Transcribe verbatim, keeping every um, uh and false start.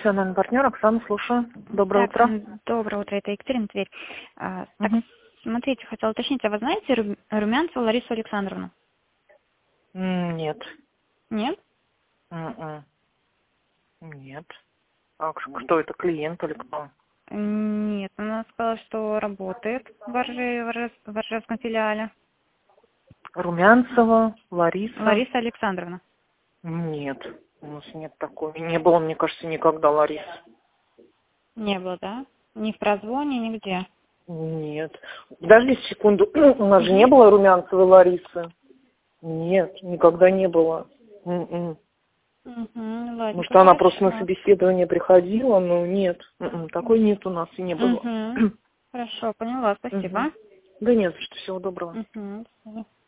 профессиональный партнер Оксана, слушаю. Доброе Так, утро. доброе утро, это Екатерина Тверь. А, так, Мгм. смотрите, хотела уточнить, а вы знаете Ру- Румянцеву Ларису Александровну? М, Нет. Нет? М-м. Нет. А к- кто это, клиент или кто? Нет, она сказала, что работает в, Орже- в Орже- в Оржевском филиале. Румянцева, Лариса? Лариса Александровна. Нет. У нас нет такой. Не было, мне кажется, никогда Ларисы. Не было, да? Ни в прозвоне, нигде. Нет. Подожди секунду. У нас же не Мгм. было Румянцевой Ларисы. Нет, никогда не было. М-м. Угу, ладненько, Может, она просто на хорошо. собеседование приходила, но нет. М-м, такой нет у нас и не было. Угу. Хорошо, поняла, Мгм. спасибо. Да нет, за что, всего доброго. Угу.